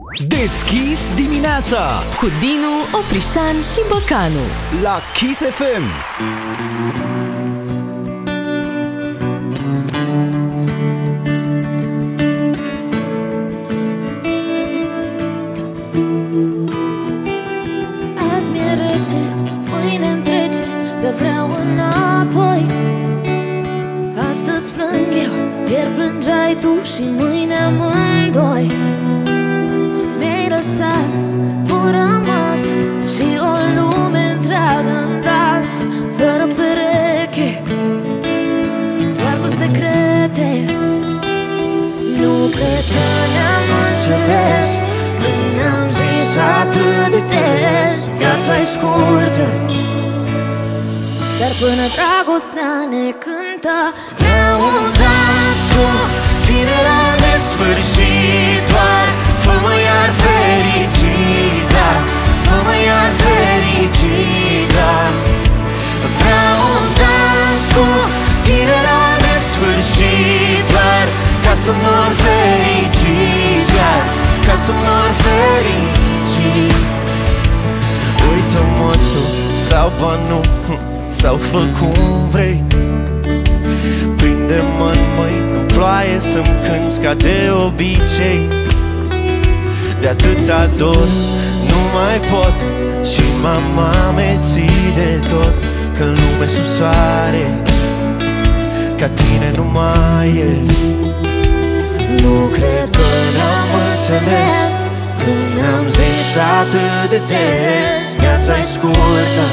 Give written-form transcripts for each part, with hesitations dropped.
Deschis dimineața cu Dinu, Oprișan și Băcanu la Kiss FM. Azi mi-e rece, mâine-mi trece, că vreau înapoi. Astăzi plâng eu, ieri plângeai tu și mâine amândoi. Mi-ai lăsat un rămas și o lume întreagă în dans, fără pereche, doar cu secrete. Nu cred că ne-am înțeles când am zis atât de des: viața-i scurtă, dar până dragostea ne cântă. Vreau un dans cu tine la nesfârșit, doar fă-mă iar fericit, da, fă-mă iar fericit, da. Vreau un dans cu tine la nesfârșit, doar ca să mor fericit, iar ca să mor fericit. Uită-mă tu sau ba nu, sau fă cum vrei. Prinde-mă în mâini, în ploaie să-mi cânti ca de obicei. De atâta dor nu mai pot și mama ameții de tot, că în lume sub soare ca tine nu mai e. Nu cred că ne-am înțeles când am zis atât de des: viața-i scurtă,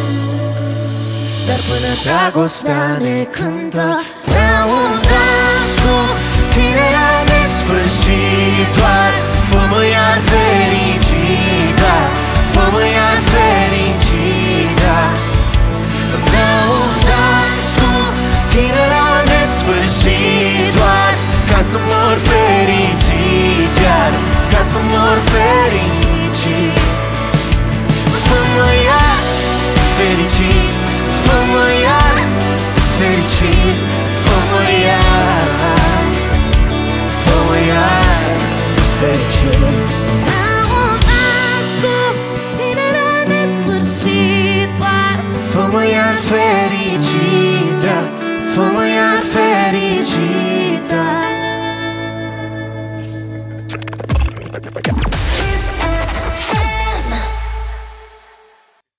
dar până dragostea ne cântă. Vreau un dans cu tine la nesfârșit, doar fă-mă iar fericit, da, fă-mă iar fericit, da. Vreau un dans cu tine la nesfârșit, doar ca să mor fericit, iar ca să mor fericit. Fă-mă iar fericit, fă-mă iar fericit, fă-mă iar, fă-mă iar fericit. Vreau un dans cu tine la nesfârșit, doar fă-mă iar fericit, da, fă-mă iar fericit.